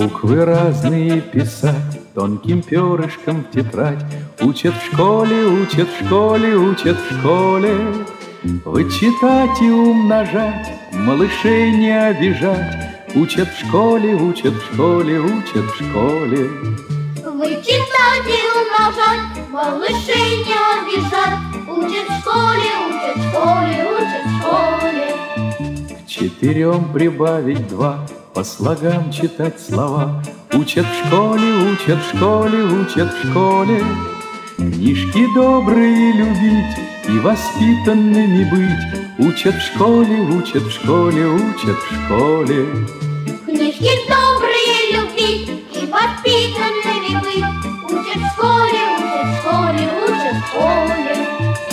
Буквы разные писать тонким перышком в тетрадь. Учат в школе, учат в школе, учат в школе. Вычитать и умножать, малышей не обижать. Учат в школе, учат в школе, учат в школе. Вычитать и умножать, малышей не обижать. Учат в школе, учат в школе, учат в школе. К 4 прибавить 2, по слогам читать слова. Учат в школе, учат в школе, учат в школе. Книжки добрые любить и воспитанными быть. Учат в школе, учат в школе, учат в школе. Книжки добрые любить и воспитанными быть. Учат в школе, учат в школе, учат в школе.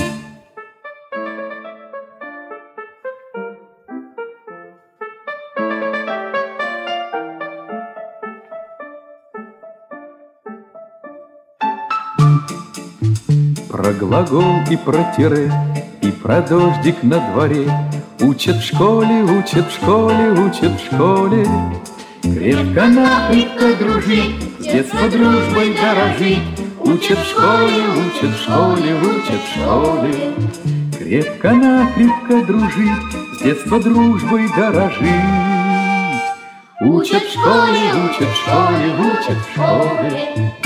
Про глагол и про тире, и про дождик на дворе. Учат в школе, учат в школе, учат в школе. Крепко-накрепко дружить, с детства дружбой дорожить. Учат в школе, учат в школе, учат в школе. Крепко-накрепко дружить, с детства дружбой дорожить. Учат в школе, учат в школе, учат в школе.